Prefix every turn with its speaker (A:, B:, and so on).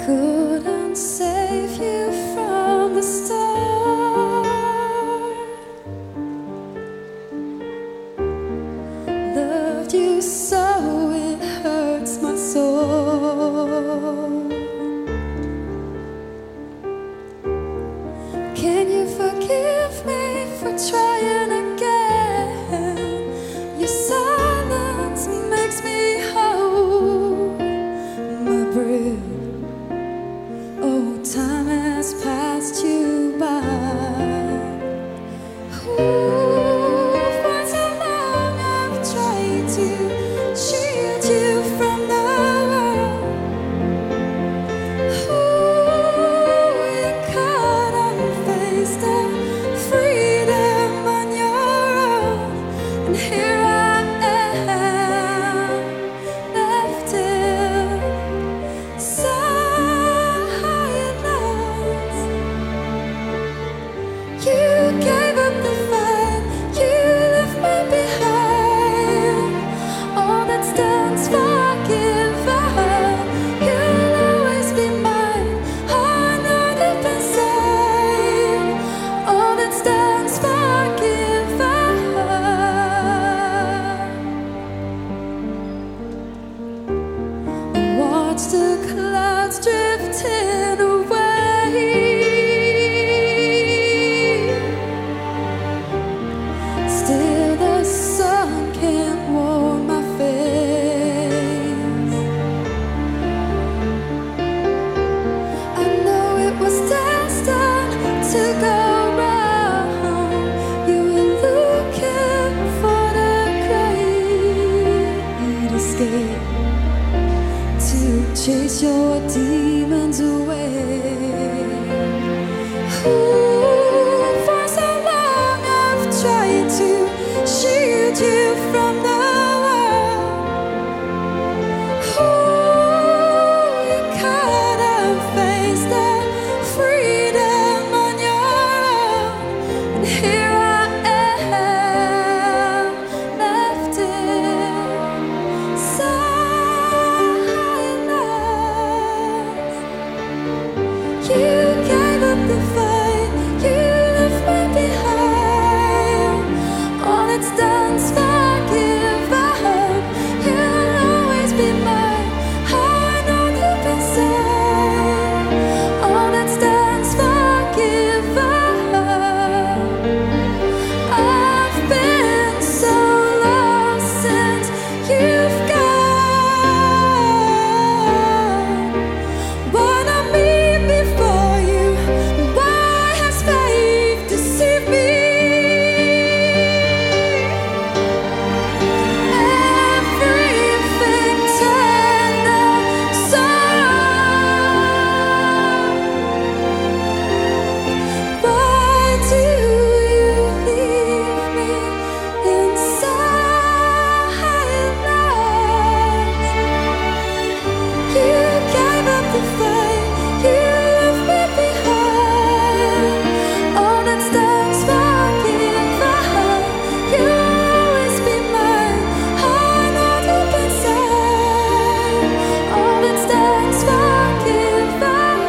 A: couldn't save you from the start. Loved you so it hurts my soul. Can you forgive me for trying again? Your silence makes me hold my breath. Oh, time has passed you by. Ooh, for so long I've tried to shield you from the world. Ooh, you couldn't face the freedom on your own, and here I am, left in silence. You gave up the fight, you left me behind. All that stands forgiven, you'll always be mine. I know deep inside, all that stands forgiven. Watch the clouds drifting away. Still the sun can't warm my face. I know it was destined to go wrong. You were looking for the great escape, to chase your demons away. Ooh, for so long I've tried to shield you from the world. Ooh, you couldn't face the freedom on your own, and here I am, left in silence. You gave up the fight, you left me behind. All that stands forgiven, you'll always be mine. I know deep inside, all that stands forgiven. I've been so lost since you've gone. Wanna meet before you, why has faith deceived me? Everything turned upside. Why do you leave me in silence? You gave up the fight, you left me behind. All that stands forgiven, you'll always be mine. I know deep inside, all that stands forgiven.